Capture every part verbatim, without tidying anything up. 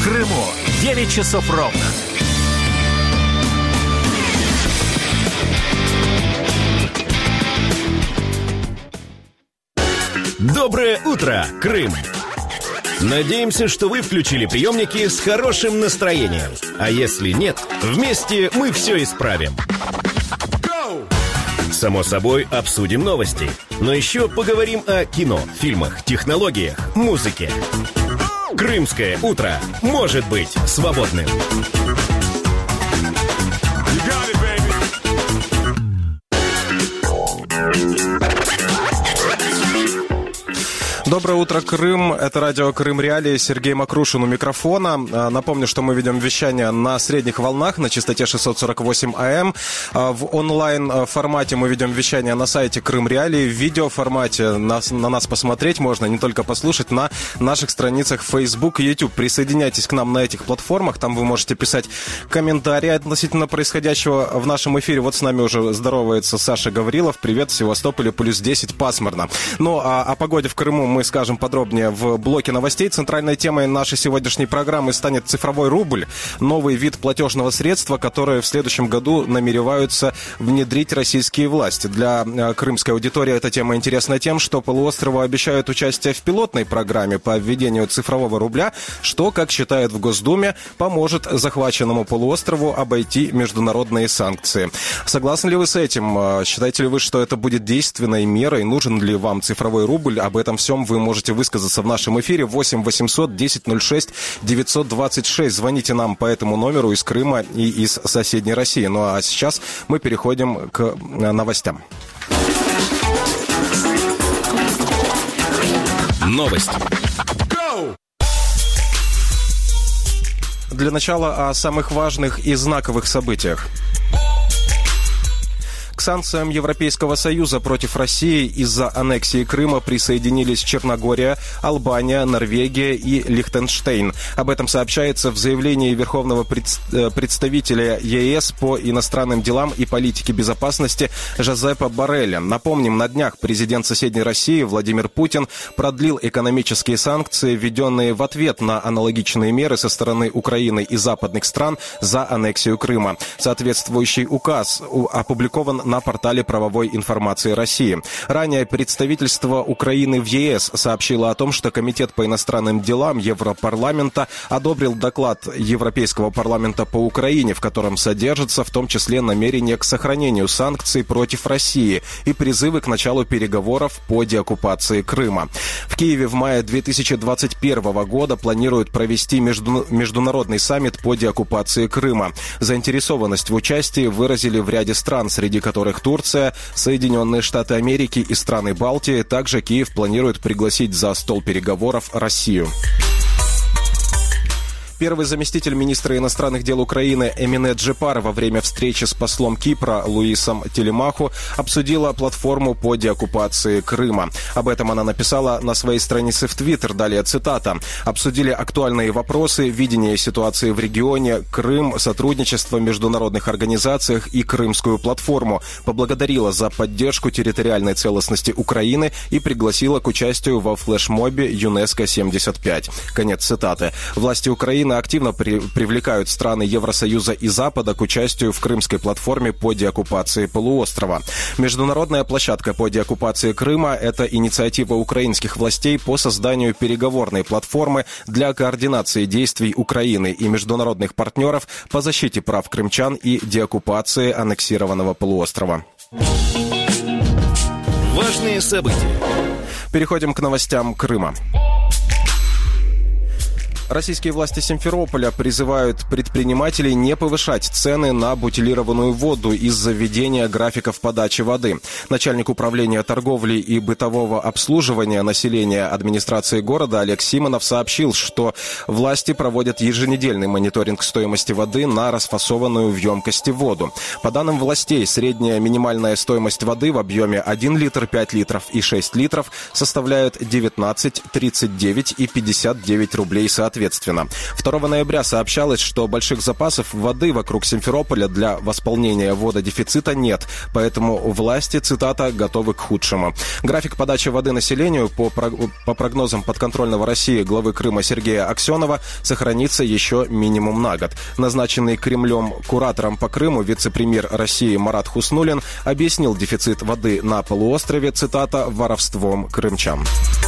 Крыму девять часов ровно. Доброе утро, Крым! Надеемся, что вы включили приемники с хорошим настроением. А если нет, вместе мы все исправим. Само собой, обсудим новости. Но еще поговорим о кино, фильмах, технологиях, музыке. Крымское утро может быть свободным. Доброе утро, Крым. Это радио Крым Реалии. Сергей Макрушин у микрофона. Напомню, что мы ведем вещание на средних волнах на частоте шестьсот сорок восемь АМ. В онлайн-формате мы ведем вещание на сайте Крым Реалии. В видеоформате нас, на нас посмотреть можно, не только послушать, на наших страницах Facebook и YouTube. Присоединяйтесь к нам на этих платформах. Там вы можете писать комментарии относительно происходящего в нашем эфире. Вот с нами уже здоровается Саша Гаврилов. Привет, в Севастополе плюс десять, пасмурно. Ну, а о погоде в Крыму мы скажем подробнее в блоке новостей. Центральной темой нашей сегодняшней программы станет цифровой рубль, новый вид платежного средства, которое в следующем году намереваются внедрить российские власти. Для крымской аудитории эта тема интересна тем, что полуострову обещают участие в пилотной программе по введению цифрового рубля, что, как считают в Госдуме, поможет захваченному полуострову обойти международные санкции. Согласны ли вы с этим? Считаете ли вы, что это будет действенной мерой? Нужен ли вам цифровой рубль? Об этом всем вы можете высказаться в нашем эфире. Восемь восемьсот десять ноль шесть девятьсот двадцать шесть. Звоните нам по этому номеру из Крыма и из соседней России. Ну а сейчас мы переходим к новостям. Новости. Для начала о самых важных и знаковых событиях. К санкциям Европейского Союза против России из-за аннексии Крыма присоединились Черногория, Албания, Норвегия и Лихтенштейн. Об этом сообщается в заявлении Верховного представителя ЕС по иностранным делам и политике безопасности Жозепа Борреля. Напомним, на днях президент соседней России Владимир Путин продлил экономические санкции, введенные в ответ на аналогичные меры со стороны Украины и западных стран за аннексию Крыма. Соответствующий указ опубликован на портале правовой информации России. Ранее представительство Украины в ЕС сообщило о том, что Комитет по иностранным делам Европарламента одобрил доклад Европейского парламента по Украине, в котором содержится в том числе намерение к сохранению санкций против России и призывы к началу переговоров по деоккупации Крыма. В Киеве в мае две тысячи двадцать первого года планируют провести между... международный саммит по деоккупации Крыма. Заинтересованность в участии выразили в ряде стран, среди которых которых Турция, Соединенные Штаты Америки и страны Балтии. Также Киев планирует пригласить за стол переговоров Россию. Первый заместитель министра иностранных дел Украины Эмине Джипар во время встречи с послом Кипра Луисом Телемаху обсудила платформу по деоккупации Крыма. Об этом она написала на своей странице в Твиттер. Далее цитата. «Обсудили актуальные вопросы, видение ситуации в регионе, Крым, сотрудничество в международных организациях и Крымскую платформу. Поблагодарила за поддержку территориальной целостности Украины и пригласила к участию во флешмобе ЮНЕСКО семьдесят пять». Конец цитаты. Власти Украины активно при, привлекают страны Евросоюза и Запада к участию в Крымской платформе по деоккупации полуострова. Международная площадка по деоккупации Крыма – это инициатива украинских властей по созданию переговорной платформы для координации действий Украины и международных партнеров по защите прав крымчан и деоккупации аннексированного полуострова. Важные события. Переходим к новостям Крыма. Российские власти Симферополя призывают предпринимателей не повышать цены на бутилированную воду из-за введения графиков подачи воды. Начальник управления торговли и бытового обслуживания населения администрации города Олег Симонов сообщил, что власти проводят еженедельный мониторинг стоимости воды на расфасованную в емкости воду. По данным властей, средняя минимальная стоимость воды в объеме один литр, пять литров и шесть литров составляет девятнадцать, тридцать девять и пятьдесят девять рублей соответственно. соответственно. второго ноября сообщалось, что больших запасов воды вокруг Симферополя для восполнения вододефицита нет, поэтому власти, цитата, готовы к худшему. График подачи воды населению по, по прогнозам подконтрольного России главы Крыма Сергея Аксенова сохранится еще минимум на год. Назначенный Кремлем куратором по Крыму вице-премьер России Марат Хуснуллин объяснил дефицит воды на полуострове, цитата, воровством крымчан.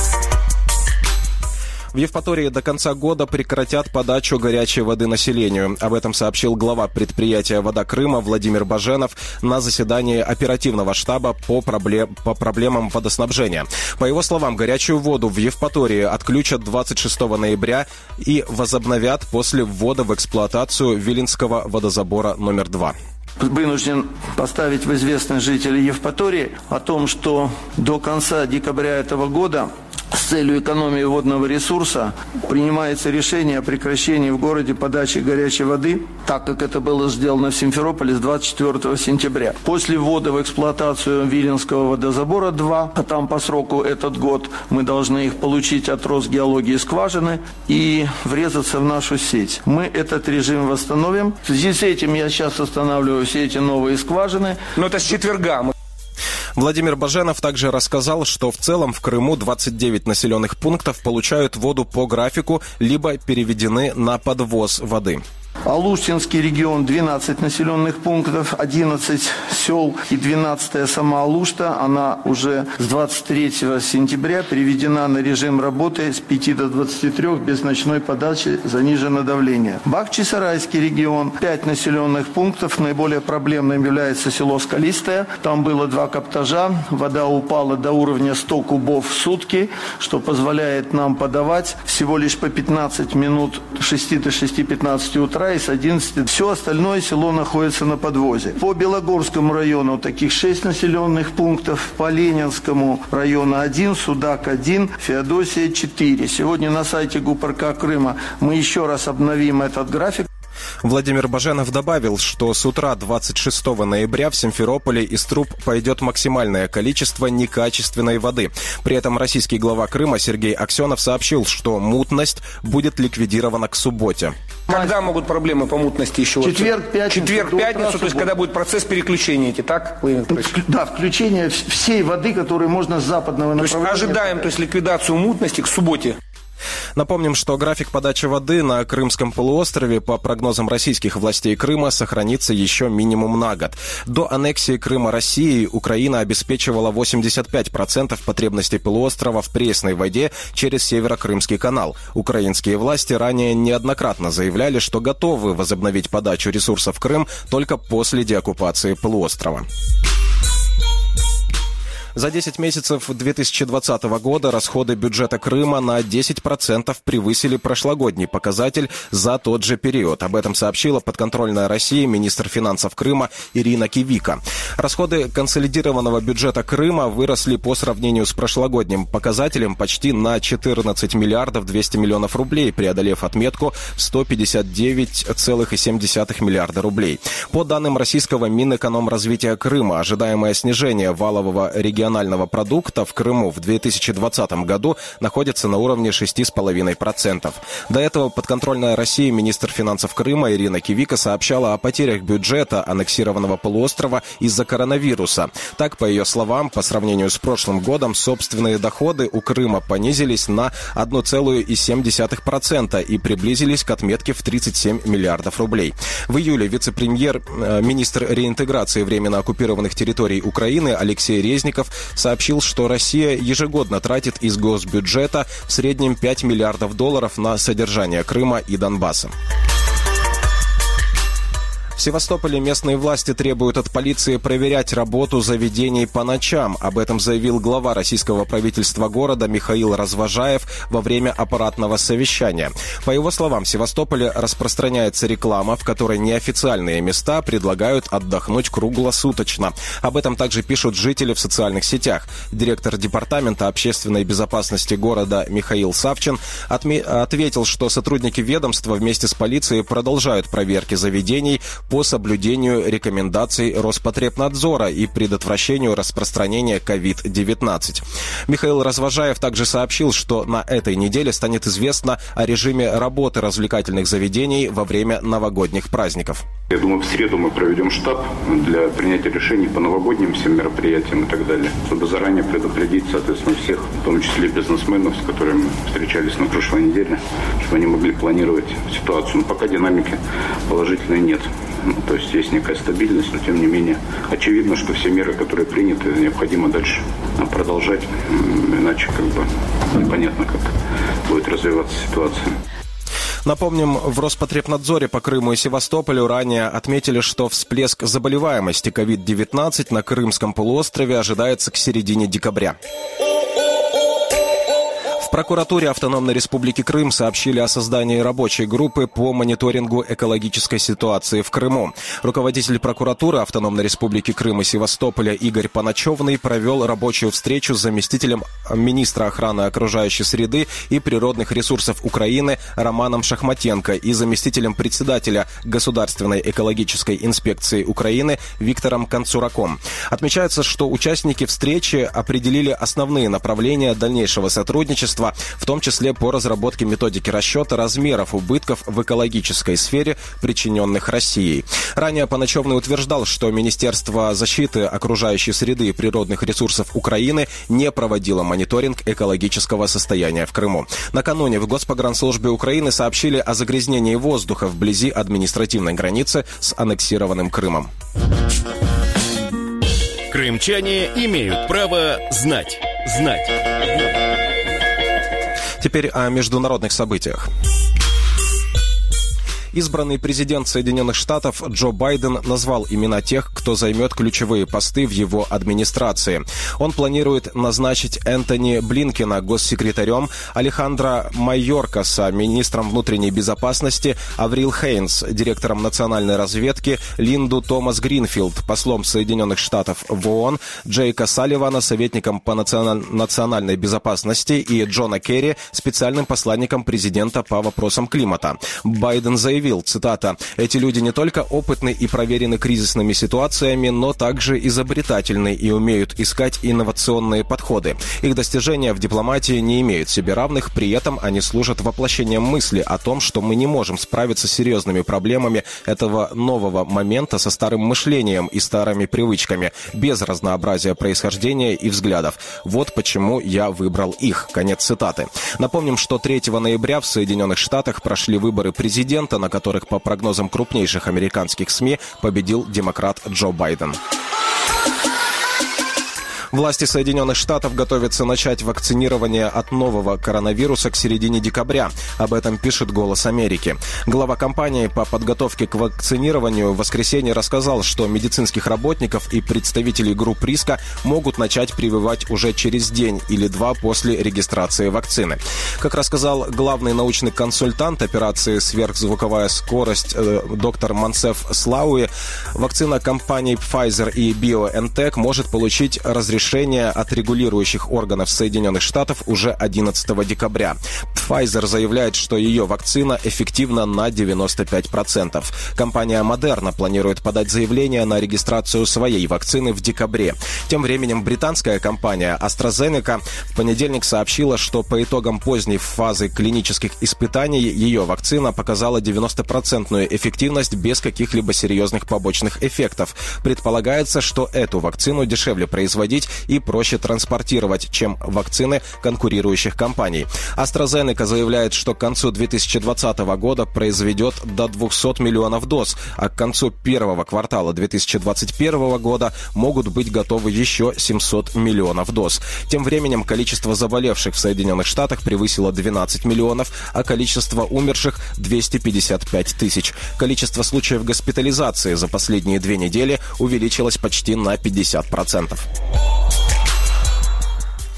В Евпатории до конца года прекратят подачу горячей воды населению. Об этом сообщил глава предприятия «Вода Крыма» Владимир Баженов на заседании оперативного штаба по, проблем, по проблемам водоснабжения. По его словам, горячую воду в Евпатории отключат двадцать шестого ноября и возобновят после ввода в эксплуатацию Виленского водозабора номер два. Вынужден поставить в известность жителей Евпатории о том, что до конца декабря этого года с целью экономии водного ресурса принимается решение о прекращении в городе подачи горячей воды, так как это было сделано в Симферополе с двадцать четвёртого сентября. После ввода в эксплуатацию Виленского водозабора два, а там по сроку этот год, мы должны их получить от Росгеологии скважины и врезаться в нашу сеть. Мы этот режим восстановим. В связи с этим я сейчас останавливаю все эти новые скважины. Но это с четверга. Владимир Баженов также рассказал, что в целом в Крыму двадцать девять населенных пунктов получают воду по графику, либо переведены на подвоз воды. Алуштинский регион двенадцать населенных пунктов, одиннадцать сел и двенадцатая сама Алушта. Она уже с двадцать третьего сентября переведена на режим работы с пяти до двадцати трёх без ночной подачи, занижено давление. Бахчисарайский регион, пять населенных пунктов. Наиболее проблемным является село Скалистое. Там было два каптажа. Вода упала до уровня сто кубов в сутки, что позволяет нам подавать всего лишь по пятнадцать минут с шести до шести пятнадцати утра и с одиннадцати. Все остальное село находится на подвозе. По Белогорскому району таких шесть населенных пунктов, по Ленинскому району один, Судак один, Феодосия четыре. Сегодня на сайте ГУПРК Крыма мы еще раз обновим этот график. Владимир Баженов добавил, что с утра двадцать шестого ноября в Симферополе из труб пойдет максимальное количество некачественной воды. При этом российский глава Крыма Сергей Аксенов сообщил, что мутность будет ликвидирована к субботе. Когда могут проблемы по мутности еще? Четверг, пятницу. Четверг, пятницу, то есть когда будет процесс переключения эти, так? Да, включение всей воды, которую можно с западного направления. То есть ожидаем, то есть ликвидацию мутности к субботе. Напомним, что график подачи воды на Крымском полуострове по прогнозам российских властей Крыма сохранится еще минимум на год. До аннексии Крыма Россией Украина обеспечивала восемьдесят пять процентов потребностей полуострова в пресной воде через Северо-Крымский канал. Украинские власти ранее неоднократно заявляли, что готовы возобновить подачу ресурсов в Крым только после деоккупации полуострова. За десять месяцев две тысячи двадцатого года расходы бюджета Крыма на десять процентов превысили прошлогодний показатель за тот же период. Об этом сообщила подконтрольная России министр финансов Крыма Ирина Кивика. Расходы консолидированного бюджета Крыма выросли по сравнению с прошлогодним показателем почти на четырнадцать миллиардов двести миллионов рублей, преодолев отметку в сто пятьдесят девять целых семь десятых миллиарда рублей. По данным российского Минэкономразвития Крыма, ожидаемое снижение валового регионального национального продукта в Крыму в две тысячи двадцатом году находится на уровне шесть целых пять десятых процента. До этого подконтрольная России министр финансов Крыма Ирина Кивика сообщала о потерях бюджета аннексированного полуострова из-за коронавируса. Так, по ее словам, по сравнению с прошлым годом собственные доходы у Крыма понизились на одна целая семь десятых процента и приблизились к отметке в тридцать семь миллиардов рублей. В июле вице-премьер, министр реинтеграции временно оккупированных территорий Украины Алексей Резников сообщил, что Россия ежегодно тратит из госбюджета в среднем пять миллиардов долларов на содержание Крыма и Донбасса. В Севастополе местные власти требуют от полиции проверять работу заведений по ночам. Об этом заявил глава российского правительства города Михаил Развожаев во время аппаратного совещания. По его словам, в Севастополе распространяется реклама, в которой неофициальные места предлагают отдохнуть круглосуточно. Об этом также пишут жители в социальных сетях. Директор департамента общественной безопасности города Михаил Савчин отме- ответил, что сотрудники ведомства вместе с полицией продолжают проверки заведений по соблюдению рекомендаций Роспотребнадзора и предотвращению распространения ковид девятнадцать. Михаил Развожаев также сообщил, что на этой неделе станет известно о режиме работы развлекательных заведений во время новогодних праздников. Я думаю, в среду мы проведем штаб для принятия решений по новогодним всем мероприятиям и так далее, чтобы заранее предупредить, соответственно, всех, в том числе бизнесменов, с которыми мы встречались на прошлой неделе, чтобы они могли планировать ситуацию. Но пока динамики положительной нет. Ну, то есть есть некая стабильность, но тем не менее очевидно, что все меры, которые приняты, необходимо дальше продолжать, иначе как бы непонятно, как будет развиваться ситуация. Напомним, в Роспотребнадзоре по Крыму и Севастополю ранее отметили, что всплеск заболеваемости ковид девятнадцать на Крымском полуострове ожидается к середине декабря. В прокуратуре Автономной Республики Крым сообщили о создании рабочей группы по мониторингу экологической ситуации в Крыму. Руководитель прокуратуры Автономной Республики Крым и Севастополя Игорь Паначевный провел рабочую встречу с заместителем министра охраны окружающей среды и природных ресурсов Украины Романом Шахматенко и заместителем председателя Государственной экологической инспекции Украины Виктором Концураком. Отмечается, что участники встречи определили основные направления дальнейшего сотрудничества, в том числе по разработке методики расчета размеров убытков в экологической сфере, причиненных Россией. Ранее Паначевный утверждал, что Министерство защиты окружающей среды и природных ресурсов Украины не проводило мониторинг экологического состояния в Крыму. Накануне в Госпогранслужбе Украины сообщили о загрязнении воздуха вблизи административной границы с аннексированным Крымом. Крымчане имеют право знать. Знать. Теперь о международных событиях. Избранный президент Соединенных Штатов Джо Байден назвал имена тех, кто займет ключевые посты в его администрации. Он планирует назначить Энтони Блинкена госсекретарем, Алехандро Майоркаса министром внутренней безопасности, Аврил Хейнс директором национальной разведки, Линду Томас Гринфилд послом Соединенных Штатов в ООН, Джейка Салливана советником по национальной безопасности и Джона Керри специальным посланником президента по вопросам климата. Байден заявил, цитата, «Эти люди не только опытны и проверены кризисными ситуациями, но также изобретательны и умеют искать инновационные подходы. Их достижения в дипломатии не имеют себе равных, при этом они служат воплощением мысли о том, что мы не можем справиться с серьезными проблемами этого нового момента со старым мышлением и старыми привычками, без разнообразия происхождения и взглядов. Вот почему я выбрал их». Конец цитаты. Напомним, что третьего ноября в Соединенных Штатах прошли выборы президента, на которых, по прогнозам крупнейших американских СМИ, победил демократ Джо Байден. Власти Соединенных Штатов готовятся начать вакцинирование от нового коронавируса к середине декабря. Об этом пишет «Голос Америки». Глава компании по подготовке к вакцинированию в воскресенье рассказал, что медицинских работников и представителей групп риска могут начать прививать уже через день или два после регистрации вакцины. Как рассказал главный научный консультант операции «Сверхзвуковая скорость» э, доктор Мансеф Слауи, вакцина компаний Pfizer и BioNTech может получить разрешение Решение от регулирующих органов Соединенных Штатов уже одиннадцатого декабря. Pfizer заявляет, что ее вакцина эффективна на девяносто пять процентов. Компания Moderna планирует подать заявление на регистрацию своей вакцины в декабре. Тем временем британская компания AstraZeneca в понедельник сообщила, что по итогам поздней фазы клинических испытаний ее вакцина показала девяностопроцентную эффективность без каких-либо серьезных побочных эффектов. Предполагается, что эту вакцину дешевле производить и проще транспортировать, чем вакцины конкурирующих компаний. AstraZeneca заявляет, что к концу две тысячи двадцатого года произведет до двухсот миллионов доз, а к концу первого квартала две тысячи двадцать первого года могут быть готовы еще семьсот миллионов доз. Тем временем количество заболевших в Соединенных Штатах превысило двенадцать миллионов, а количество умерших – двести пятьдесят пять тысяч. Количество случаев госпитализации за последние две недели увеличилось почти на пятьдесят процентов.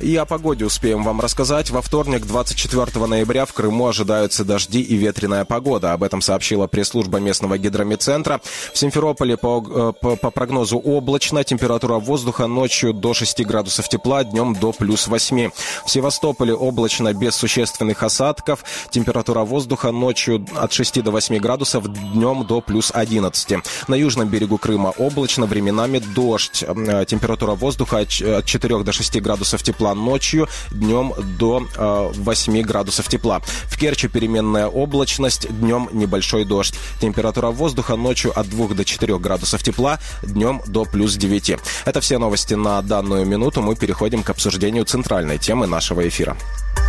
И о погоде успеем вам рассказать. Во вторник, двадцать четвёртого ноября, в Крыму ожидаются дожди и ветреная погода. Об этом сообщила пресс-служба местного гидрометцентра. В Симферополе по, по, по прогнозу облачно. Температура воздуха ночью до шести градусов тепла, днем до плюс восьми. В Севастополе облачно без существенных осадков. Температура воздуха ночью от шести до восьми градусов, днем до плюс одиннадцати. На южном берегу Крыма облачно, временами дождь. Температура воздуха от четырёх до шести градусов тепла ночью, днем до э, восьми градусов тепла. В Керчи переменная облачность, днем небольшой дождь. Температура воздуха ночью от двух до четырёх градусов тепла, днем до плюс девяти. Это все новости на данную минуту. Мы переходим к обсуждению центральной темы нашего эфира.